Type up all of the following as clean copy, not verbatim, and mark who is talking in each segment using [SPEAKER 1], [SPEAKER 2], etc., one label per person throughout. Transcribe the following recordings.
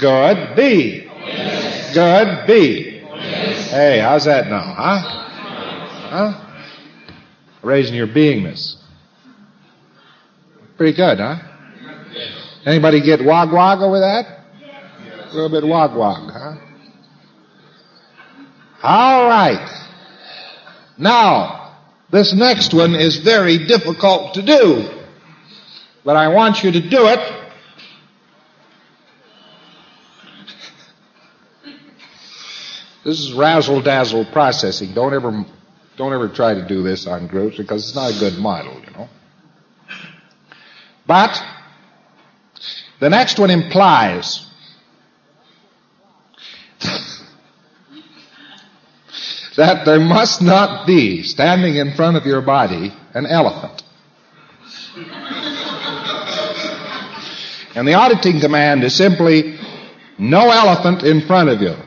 [SPEAKER 1] Good. B. Good. B. Hey, how's that now, huh? Raising your beingness. Pretty good, huh? Anybody get wog-wog over that? A little bit wog-wog, huh? All right. Now, this next one is very difficult to do, but I want you to do it. This is razzle-dazzle processing. Don't ever try to do this on groups because it's not a good model, you know. But the next one implies that there must not be, standing in front of your body, an elephant. And the auditing command is simply, no elephant in front of you.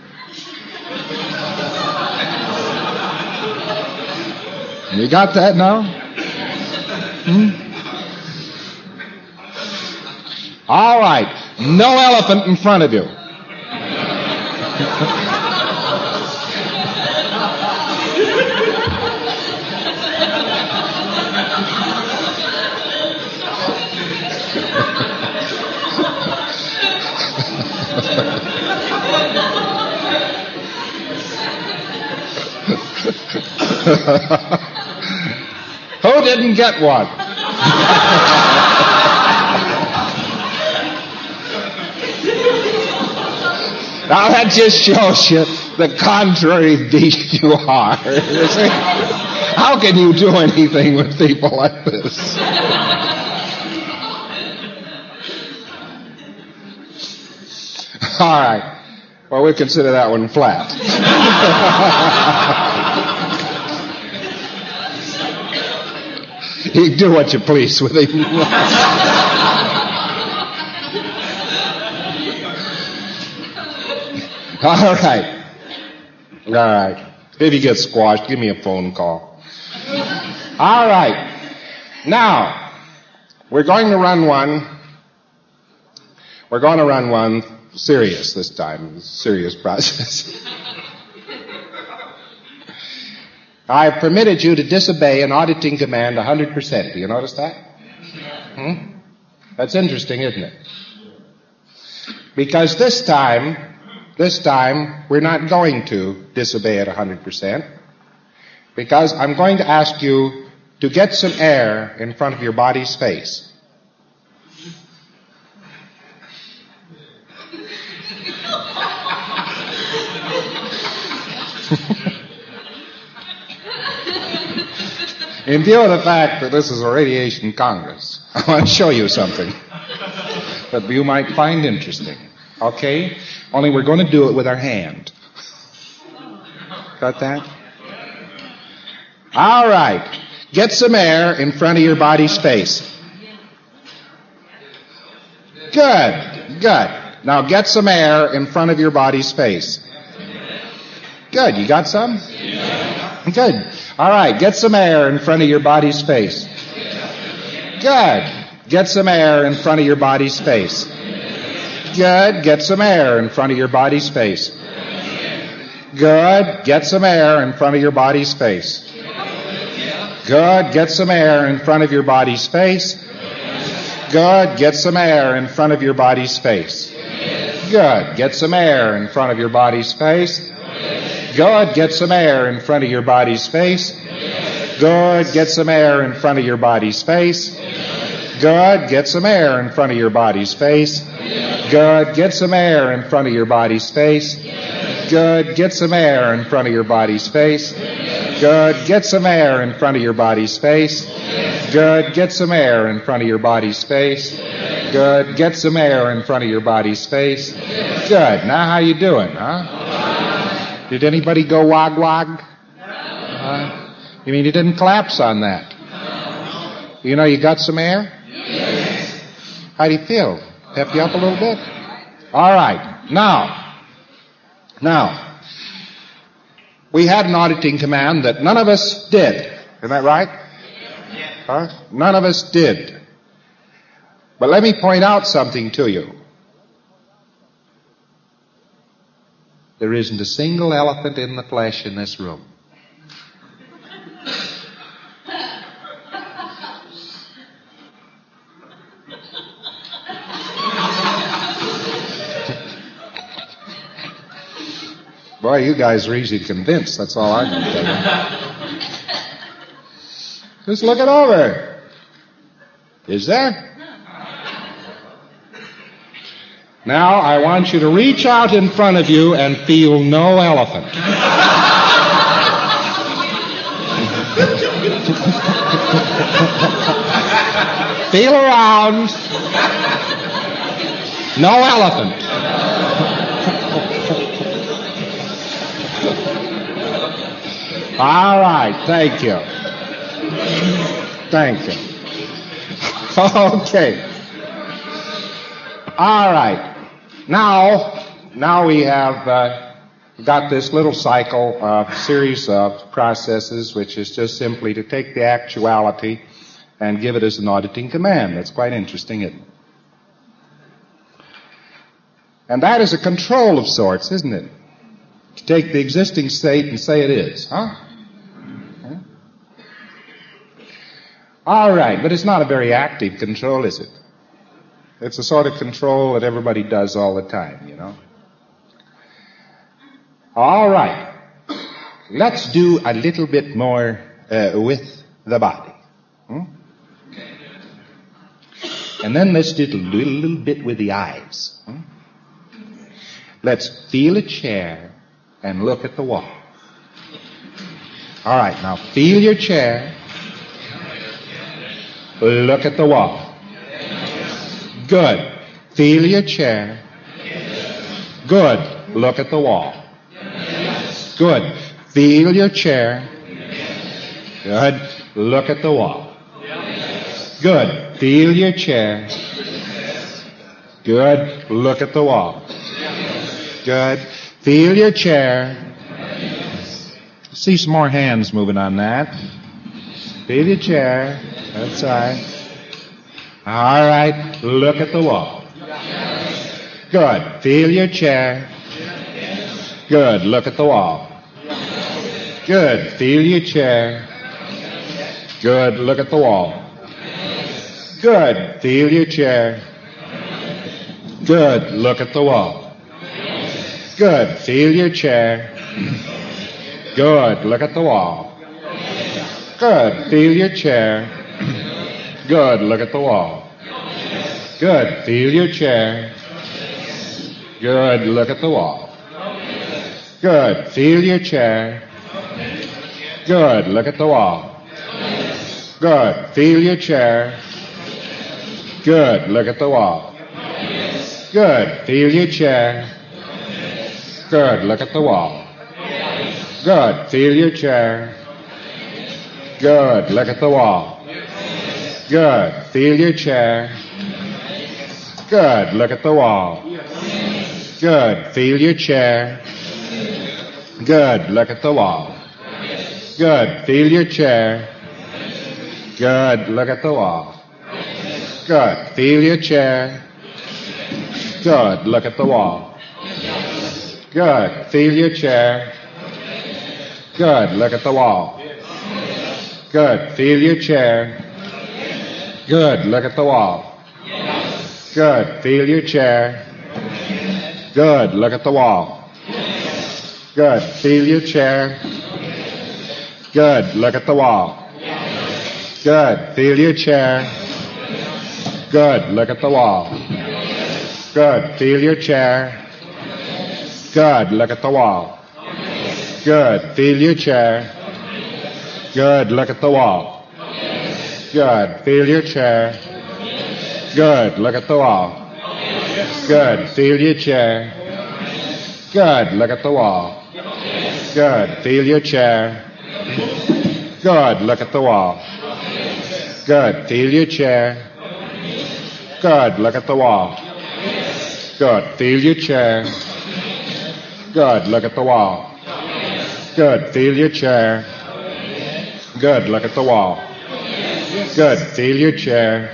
[SPEAKER 1] You got that now? All right. No elephant in front of you. Who didn't get one? Now that just shows you the contrary beast you are. You see? How can you do anything with people like this? All right. Well, we'll consider that one flat. You can do what you please with him. All right. All right. If you get squashed, give me a phone call. All right. Now, we're going to run one. We're going to run one serious this time. Serious process. I've permitted you to disobey an auditing command 100%. Do you notice that? That's interesting, isn't it? Because this time, we're not going to disobey it 100%. Because I'm going to ask you to get some air in front of your body space. In view of the fact that this is a radiation congress, I want to show you something that you might find interesting. Okay? Only we're going to do it with our hand. Got that? All right. Get some air in front of your body space. Good. Now get some air in front of your body space. Good. You got some? Good. All right. Get some air in front of your body space. Good. Get some air in front of your body space. Good. Get some air in front of your body space. Good. Get some air in front of your body space. Good. Get some air in front of your body space. Good. Get some air in front of your body space. Good. Get some air in front of your body space. Good. Get some air in front of your body space. Good. Get some air in front of your body space. Good. Get some air in front of your body space. Good. Get some air in front of your body space. Good. Get some air in front of your body space. Good. Get some air in front of your body space. Good. Get some air in front of your body space. Good. Get some air in front of your body space. Good. Now how you doing, huh? Did anybody go wog-wog? You mean you didn't collapse on that? You know you got some air? How do you feel? Pep you up a little bit? All right. Now, we had an auditing command that none of us did. Isn't that right? Huh? None of us did. But let me point out something to you. There isn't a single elephant in the flesh in this room. Boy, you guys are easy convinced. That's all I can tell you. Just look it over. Is there? Now, I want you to reach out in front of you and feel no elephant. Feel around. No elephant. All right, thank you. Thank you. Okay. All right. Now we have got this little cycle, series of processes, which is just simply to take the actuality and give it as an auditing command. That's quite interesting, isn't it? And that is a control of sorts, isn't it? To take the existing state and say it is, huh? All right, but it's not a very active control, is it? It's a sort of control that everybody does all the time, you know. All right. Let's do a little bit more with the body. And then let's do a little bit with the eyes. Let's feel a chair and look at the wall. All right, now feel your chair. Look at the wall. Good. Feel your chair. Good. Look at the wall. Good. Feel your chair. Good. Look at the wall. Good. Feel your chair. Good. Look at the wall. Good. Feel your chair. See some more hands moving on that. Feel your chair. That's right. All right. Look at the wall. Good. Feel your chair. Good. Look at the wall. Good. Feel your chair. Good. Look at the wall. Good. Feel your chair. Good. Look at the wall. Good. Feel your chair. Good. Look at the wall. Good. Feel your chair. Good. Look at the wall. Good. Feel your chair. Good. Look at the wall. Good. Feel your chair. Good. Look at the wall. Good. Feel your chair. Good. Look at the wall. Good. Feel your chair. Good. Look at the wall. Good. Feel your chair. Good. Look at the wall. Good. Feel your chair. Good. Look at the wall. Good. Feel your chair. Good. Look at the wall. Good. Feel your chair. Good. Look at the wall. Good. Feel your chair. Good. Look at the wall. Good. Feel your chair. Good. Look at the wall. Good. Feel your chair. Good. Look at the wall. Good. Feel your chair. Good. Look at the wall. Good. Feel your chair. Good. Look at the wall. Good. Feel your chair. Good. Look at the wall. Good. Feel your chair. Good. Look at the wall. Good. Feel your chair. Good. Look at the wall. Good. Feel your chair. Good. Look at the wall. Good. Feel your chair. Good. Look at the wall. Good. Feel your chair. Good. Look at the wall. Good. Feel your chair. Good. Look at the wall. Good. Feel your chair. Good. Look at the wall. Good. Feel your chair. Good. Look at the wall. Good. Feel your chair.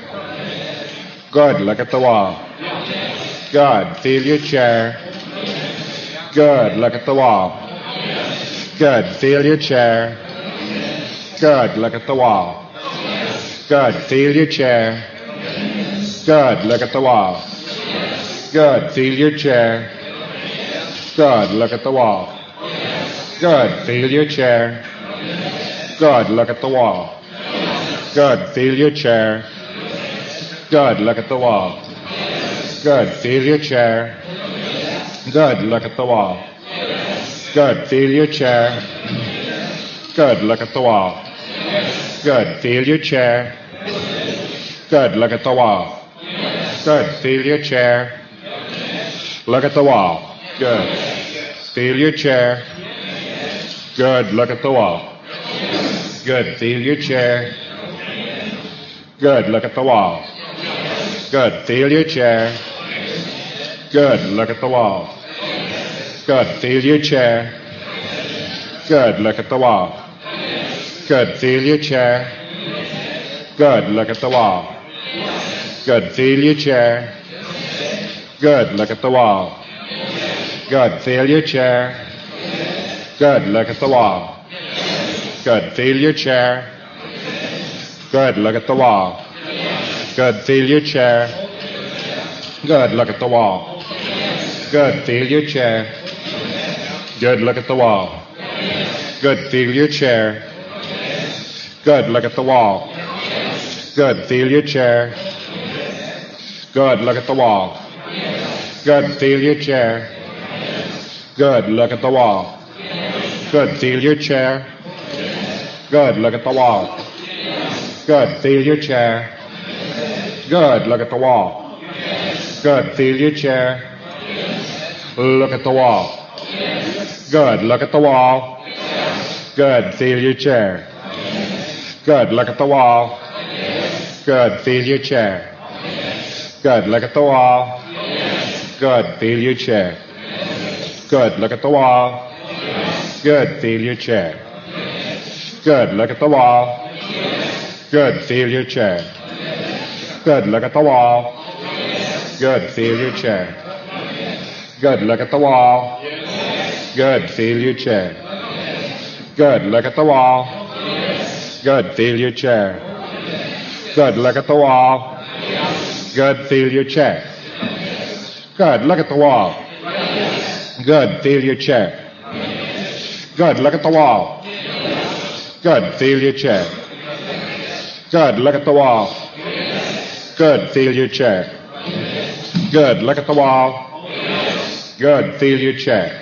[SPEAKER 1] Good. Look at the wall. Good. Feel your chair. Good. Look at the wall. Good. Feel your chair. Good. Look at the wall. Good. Feel your chair. Good. Look at the wall. Good. Feel your chair. Good. Look at the wall. Good. Feel your chair. Good. Look at the wall. Good. Feel your chair. Good. Look at the wall. Good. Feel your chair. Good. Look at the wall. Good. Feel your chair. Good. Look at the wall. Good. Feel your chair. Good. Look at the wall. Good. Feel your chair. Look at the wall. Good. Feel your chair. Good. Look at the wall. Good. Feel your chair. Good. Look at the wall. Good. Feel your chair. Good. Look at the wall. Good. Feel your chair. Good. Look at the wall. Good. Feel your chair. Good. Look at the wall. Good. Feel your chair. Good. Look at the wall. Good. Feel your chair. Good. Look at the wall. Good. Feel your chair. Good. Look at the wall. Good. Feel your chair. Good. Look at the wall. Good. Feel your chair. Good. Look at the wall. Good. Feel your chair. Good. Look at the wall. Good. Feel your chair. Good. Look at the wall. Good. Feel your chair. Good. Look at the wall. Good. Feel your chair. Good. Look at the wall. Good. Feel your chair. Good. Look at the wall. Good. Feel your chair. Look at the wall. Good. Look at the wall. Good. Feel your chair. Good. Look at the wall. Good. Feel your chair. Good. Look at the wall. Good. Feel your chair. Good. Look at the wall. Good. Feel your chair. Good. Look at the wall. Good. Feel your chair. Good. Look at the wall. Good. Feel your chair. Good. Look at the wall. Good. Feel your chair. Good. Look at the wall. Good. Feel your chair. Good. Look at the wall. Good. Feel your chair. Good. Look at the wall. Good. Feel your chair. Good. Look at the wall. Good. Feel your chair. Good. Look at the wall. Good. Feel your chair. Good. Look at the wall. Good. Feel your chair.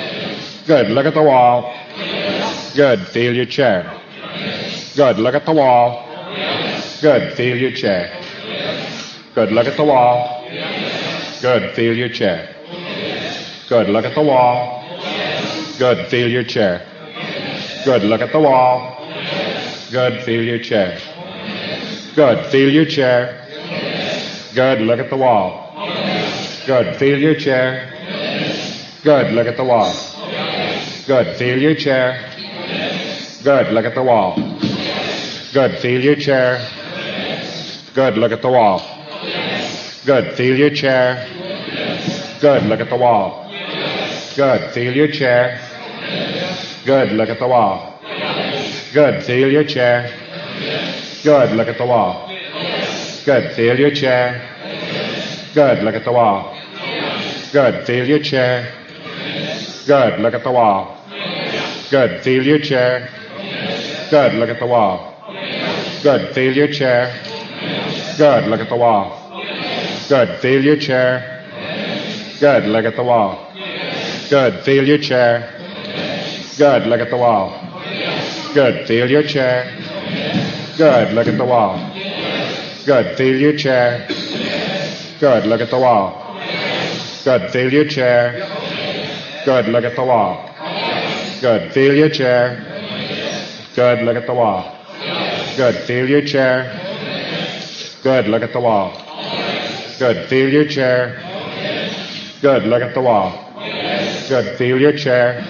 [SPEAKER 1] Good. Look at the wall. Good. Feel your chair. Good. Look at the wall. Good. Feel your chair. Good. Look at the wall. Good. Feel your chair. Good. Look at the wall. Good. Feel your chair. Good. Look at the wall. Good. Feel your chair. Good. Feel your chair. Good. Look at the wall. Good. Feel your chair. Good. Look at the wall. Good. Feel your chair. Good. Look at the wall. Good. Feel your chair. Good. Look at the wall. Good. Feel your chair. Good. Look at the wall. Good. Feel your chair. Good. Look at the wall. Good. Feel your chair. Good. Look at the wall. Good. Feel your chair. Good. Look at the wall. Good. Feel your chair. Good. Look at the wall. Good. Feel your chair. Good. Look at the wall. Good. Feel your chair. Good. Look at the wall. Good. Feel your chair. Good. Look at the wall. Good. Feel your chair. Good. Look at the wall. Good. Feel your chair. Good. Look at the wall. Good. Feel your chair. Good. Look at the wall. Good. Feel your chair. Good. Look at the wall. Good. Feel your chair. Good. Look at the wall. Good. Feel your chair. Good. Look at the wall. Good. Feel your chair. Good. Look at the wall. Good. Feel your chair.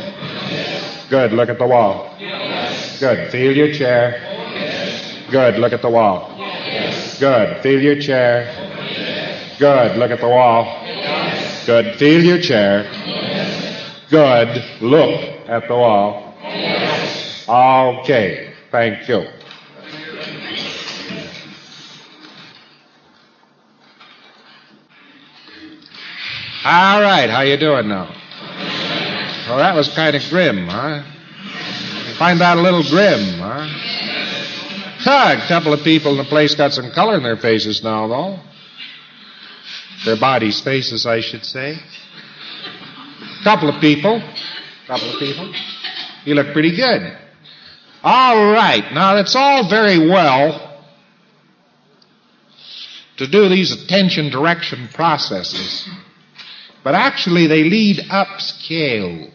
[SPEAKER 1] Good. Look at the wall. Good. Feel your chair. Good. Look at the wall. Good. Feel your chair. Good. Look at the wall. Good. Feel your chair. Good. Look at the wall. Okay. Thank you. All right. How you doing now? Well, that was kind of grim, huh? You find that a little grim, huh? A couple of people in the place got some color in their faces now, though. Their bodies' faces, I should say. Couple of people. You look pretty good. All right. Now, it's all very well to do these attention direction processes, but actually they lead upscale.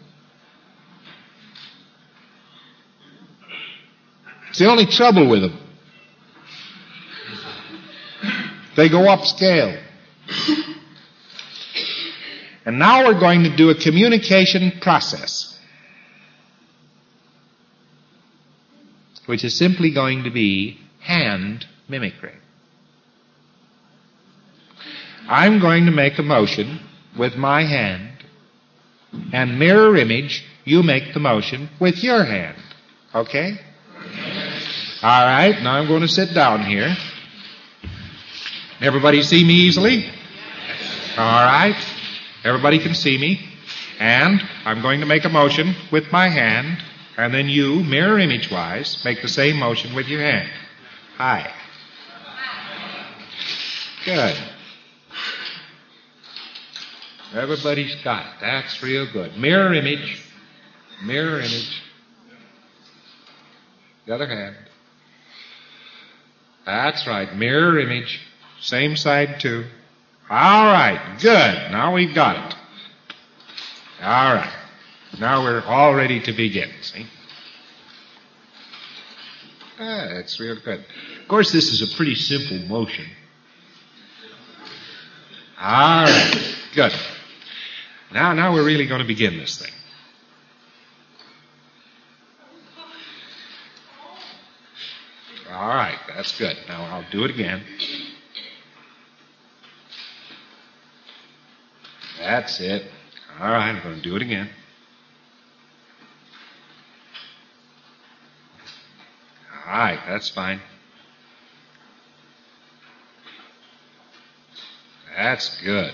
[SPEAKER 1] It's the only trouble with them. They go upscale. And now we're going to do a communication process, which is simply going to be hand mimicry. I'm going to make a motion with my hand, and mirror image, you make the motion with your hand. Okay? All right, now I'm going to sit down here. Everybody see me easily? All right. Everybody can see me. And I'm going to make a motion with my hand, and then you, mirror image-wise, make the same motion with your hand. Hi. Good. Everybody's got it. That's real good. Mirror image. Mirror image. The other hand. That's right. Mirror image. Same side too. All right. Good. Now we've got it. All right. Now we're all ready to begin, see? That's real good. Of course, this is a pretty simple motion. All right. Good. Now we're really going to begin this thing. All right. That's good. Now I'll do it again. That's it. All right. I'm going to do it again. All right. That's fine. That's good.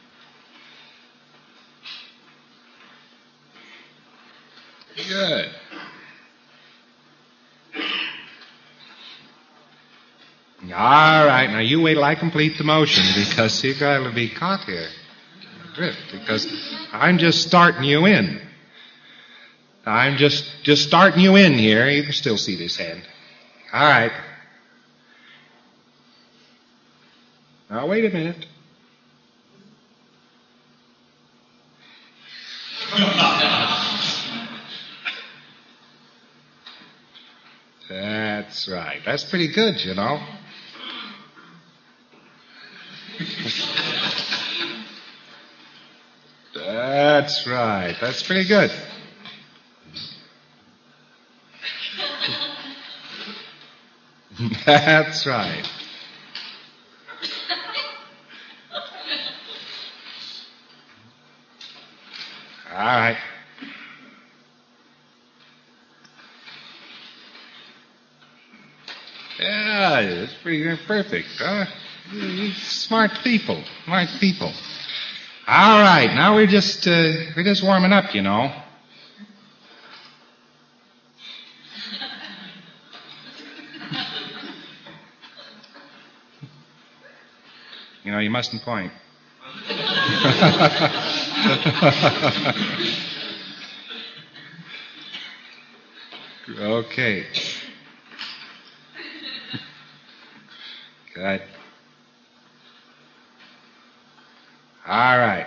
[SPEAKER 1] Good. All right, now you wait till I complete the motion, because you're going to be caught here. Drift, because I'm just starting you in. I'm just starting you in here. You can still see this hand. All right. Now wait a minute. That's right. That's pretty good, you know. That's right. That's pretty good. That's right. All right. Yeah, it's pretty perfect. Smart people. Smart people. All right, now we're just warming up, you know. You know, you mustn't point. Okay. Good. All right.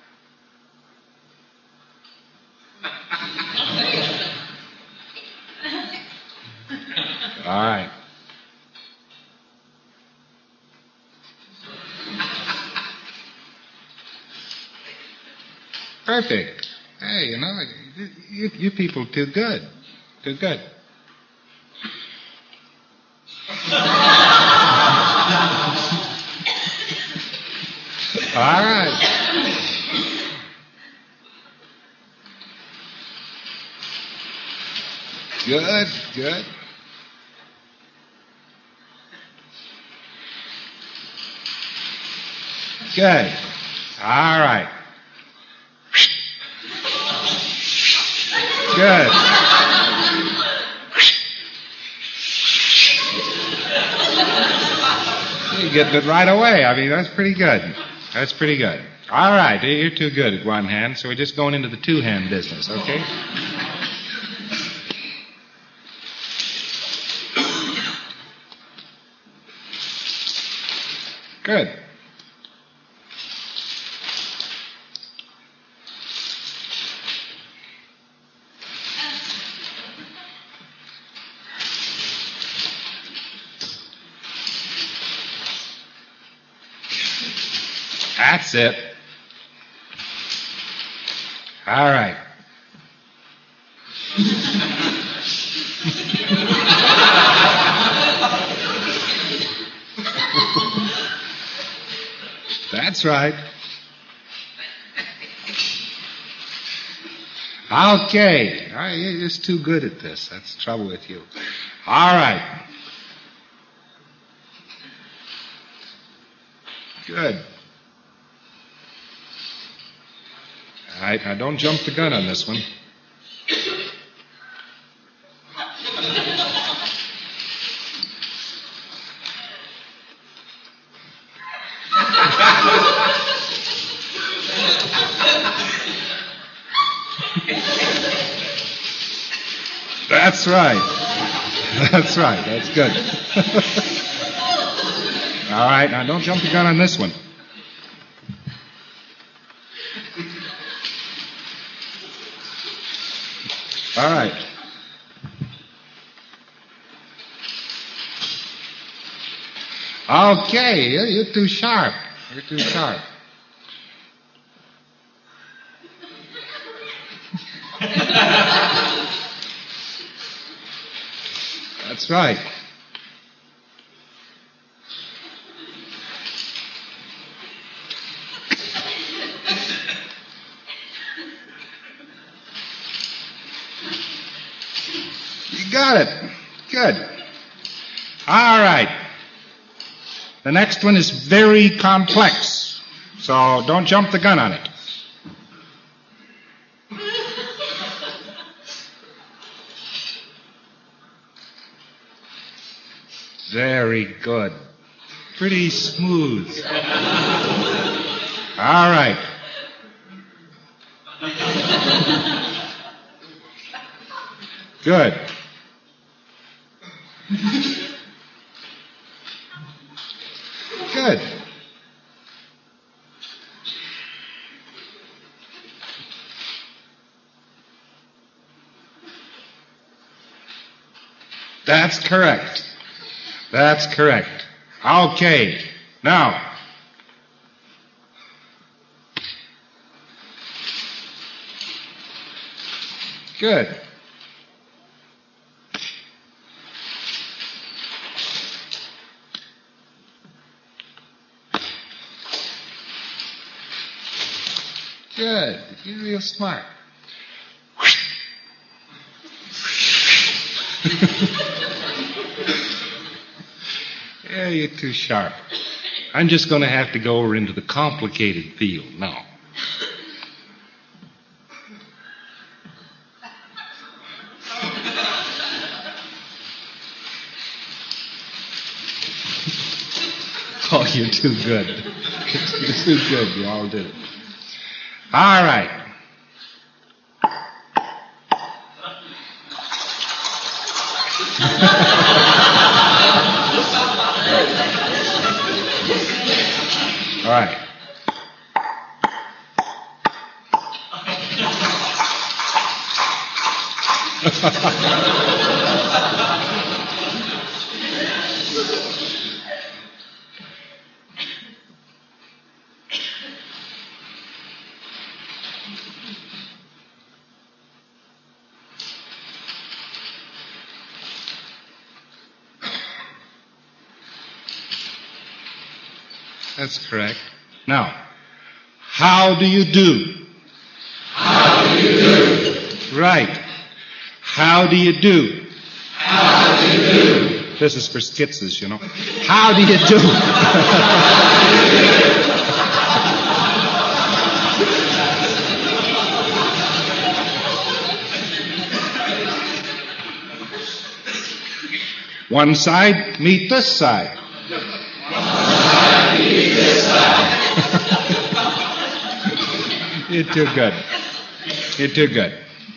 [SPEAKER 1] All right. Perfect. Hey, you know, you people too good. Too good. All right. Good, good. Good. All right. Good. You're getting it right away. I mean, that's pretty good. That's pretty good. All right. You're too good at one hand, so we're just going into the two-hand business, okay? Good. That's it. All right. That's right. Okay. You're just too good at this. That's the trouble with you. All right. Good. All right, now don't jump the gun on this one. That's right. That's right. That's good. All right, now don't jump the gun on this one. All right. Okay, you're too sharp. You're too sharp. That's right. You got it. Good. All right. The next one is very complex, so don't jump the gun on it. Very good. Pretty smooth. All right. Good. Good. That's correct. That's correct. Okay. Now. Good. Good. You're real smart. Yeah, you're too sharp. I'm just going to have to go over into the complicated field now. Oh, you're too good. You're too good. You all did it. All right. All right. That's correct. Now, how do you do?
[SPEAKER 2] How do you do?
[SPEAKER 1] Right. How do you do?
[SPEAKER 2] How do you do?
[SPEAKER 1] This is for skitzes, you know. How do you do? One side, meet this side.
[SPEAKER 2] Meet this side.
[SPEAKER 1] You're too good. You're too good.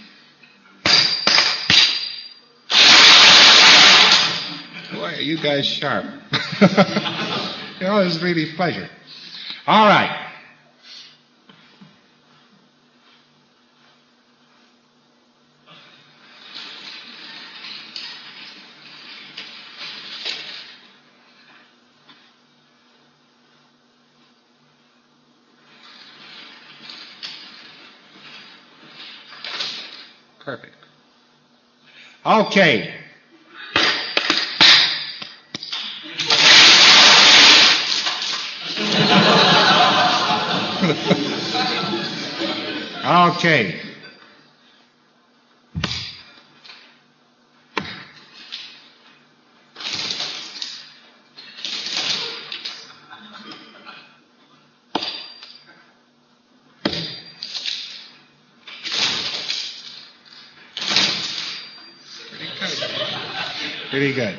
[SPEAKER 1] Boy, are you guys sharp. You know, it's really a pleasure. All right. Perfect. Okay. Okay. Pretty good.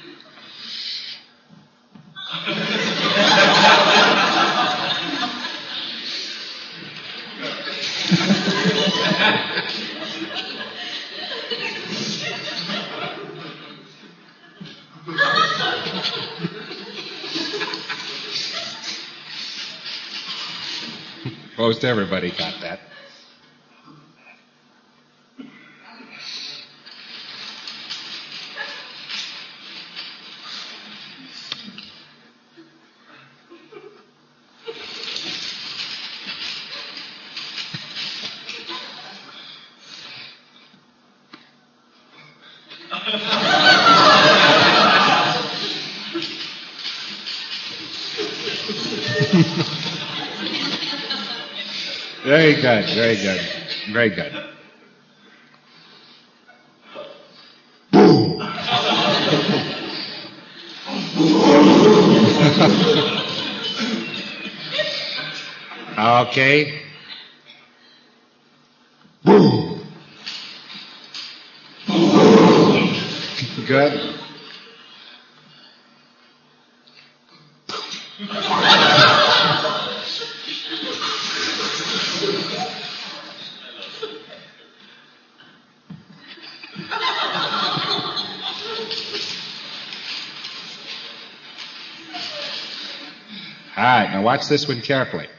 [SPEAKER 1] Most everybody got that. Very good, very good, very good. Okay. Good. All right, now watch this one carefully.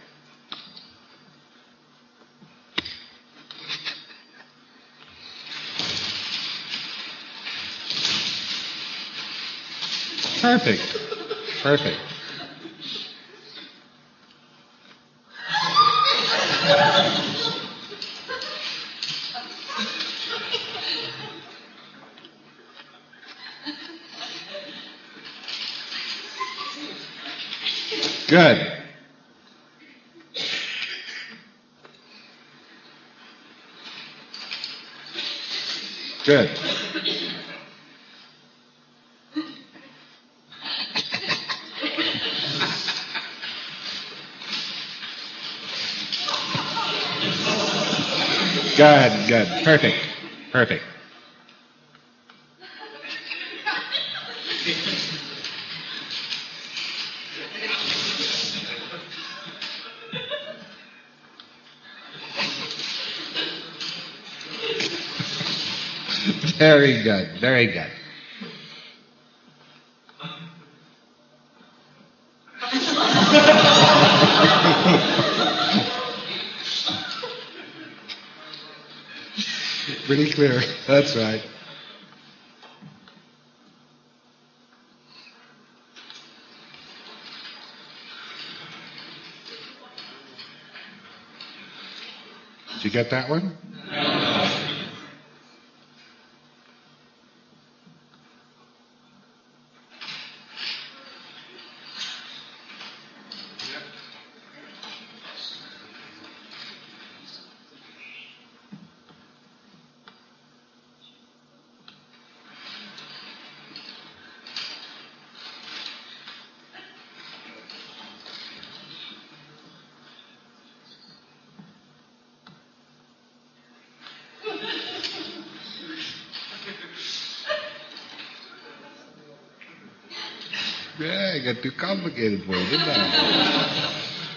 [SPEAKER 1] Perfect. Perfect. Good. Good. Good, good. Perfect. Perfect. Very good, very good. Pretty clear. That's right. Did you get that one? Yeah, I got too complicated for you, didn't I?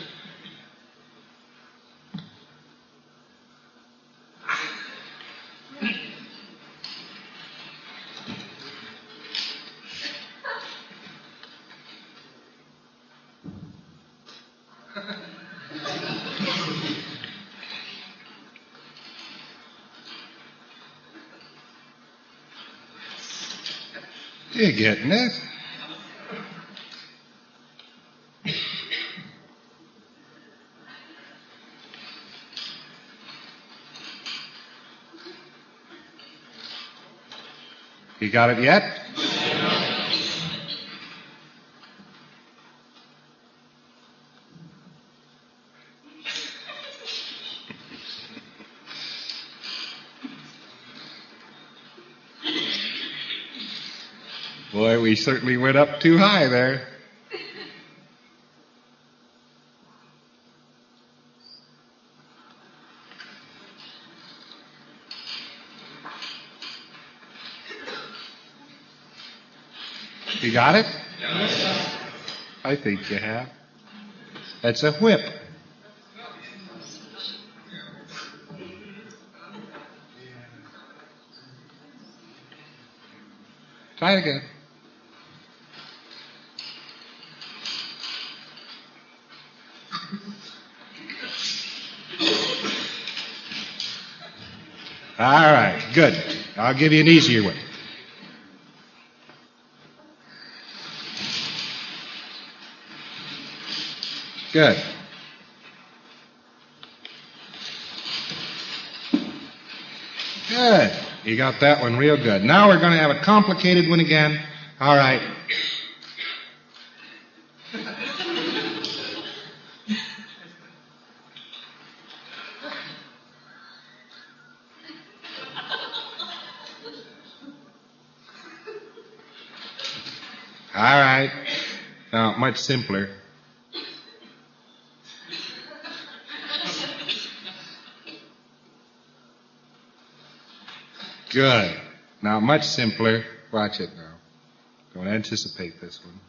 [SPEAKER 1] You're getting it. You got it yet? Boy, we certainly went up too high there. You got it?
[SPEAKER 2] Yes.
[SPEAKER 1] I think you have. That's a whip. Try it again. All right, good. I'll give you an easier one. Good. Good. You got that one real good. Now we're going to have a complicated one again. All right. All right. Now, much simpler. Good. Now, much simpler. Watch it now. Don't anticipate this one.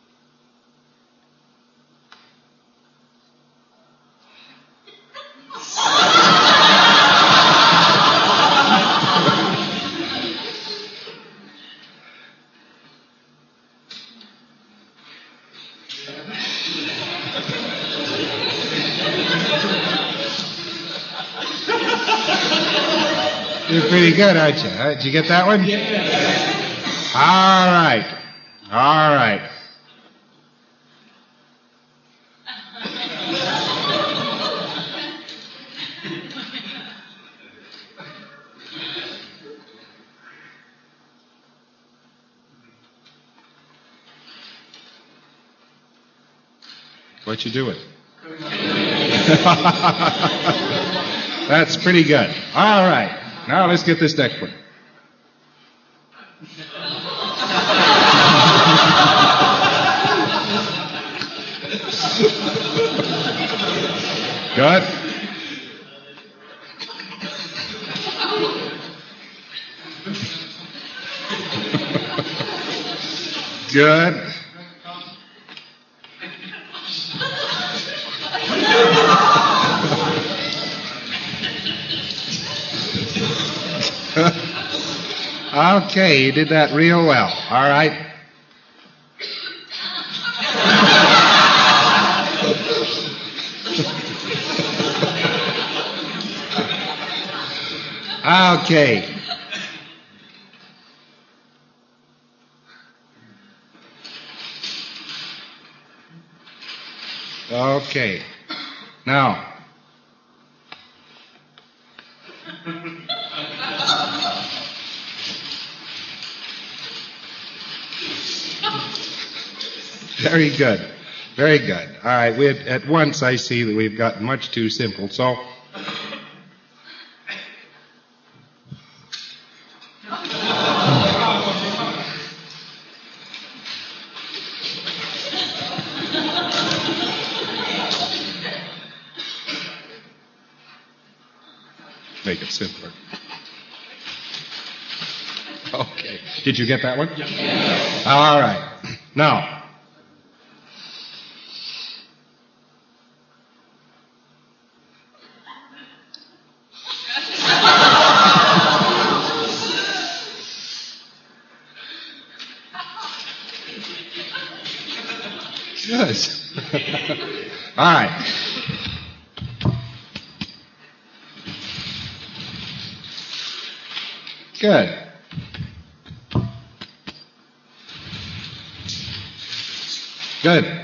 [SPEAKER 1] You're pretty good, aren't you? Did you get that one?
[SPEAKER 2] Yes.
[SPEAKER 1] All right. All right. What you doing? That's pretty good. All right. Now let's get this next one. Good. Good. Okay, you did that real well. All right. Okay. Okay. Now. Very good. Very good. All right. At once I see that we've gotten much too simple. So. Make it simpler. Okay. Did you get that one?
[SPEAKER 2] Yes.
[SPEAKER 1] All right. Now, All right. Good. Good.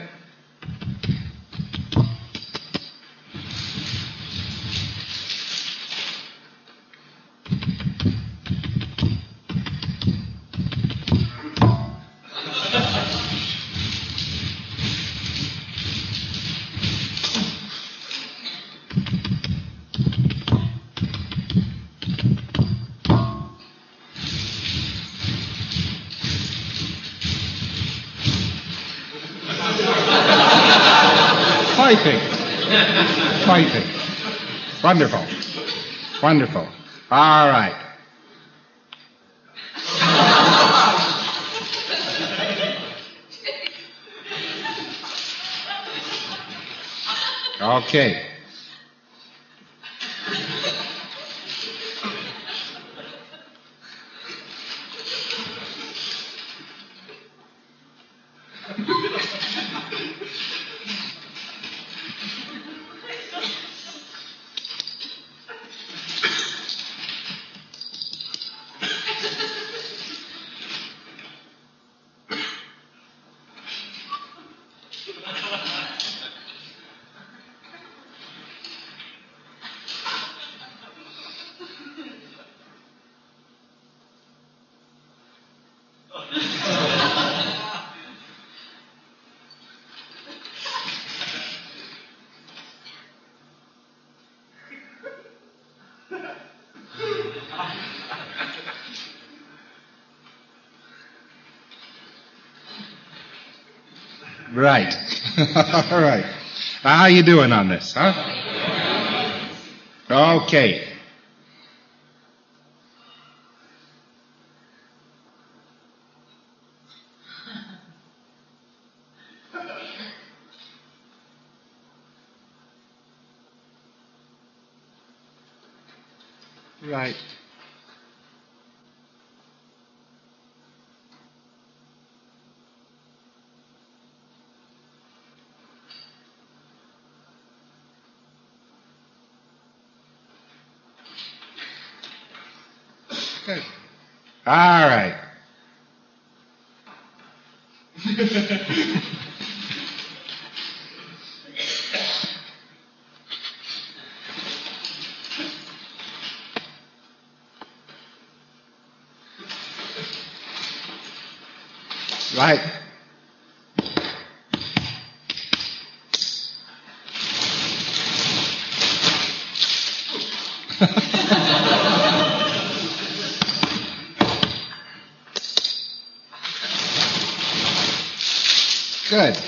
[SPEAKER 1] Typing. Wonderful. Wonderful. All right. Okay. Right. All right. How you doing on this, huh? Okay. Right. Good. All right. Right. Good.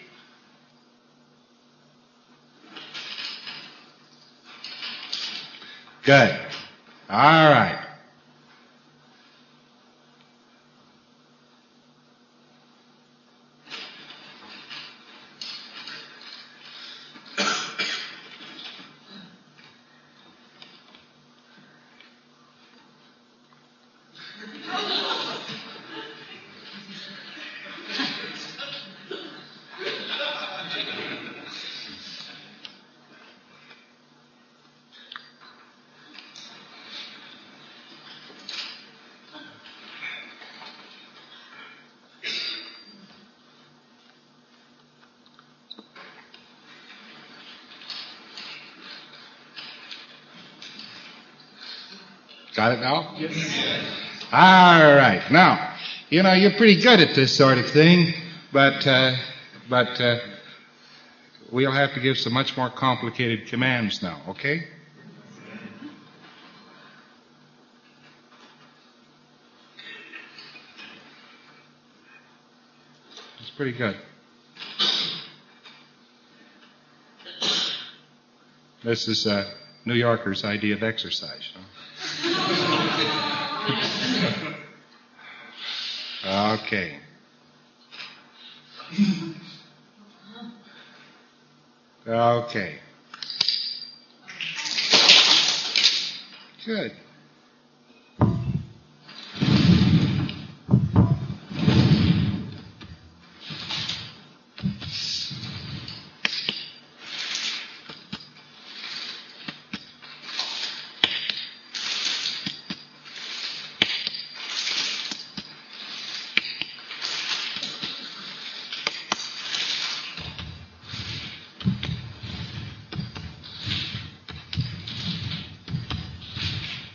[SPEAKER 1] Good. All right. Got it now? Yes. All right. Now, you're pretty good at this sort of thing, but we'll have to give some much more complicated commands now, okay? It's pretty good. This is New Yorker's idea of exercise. Okay. Okay. Good.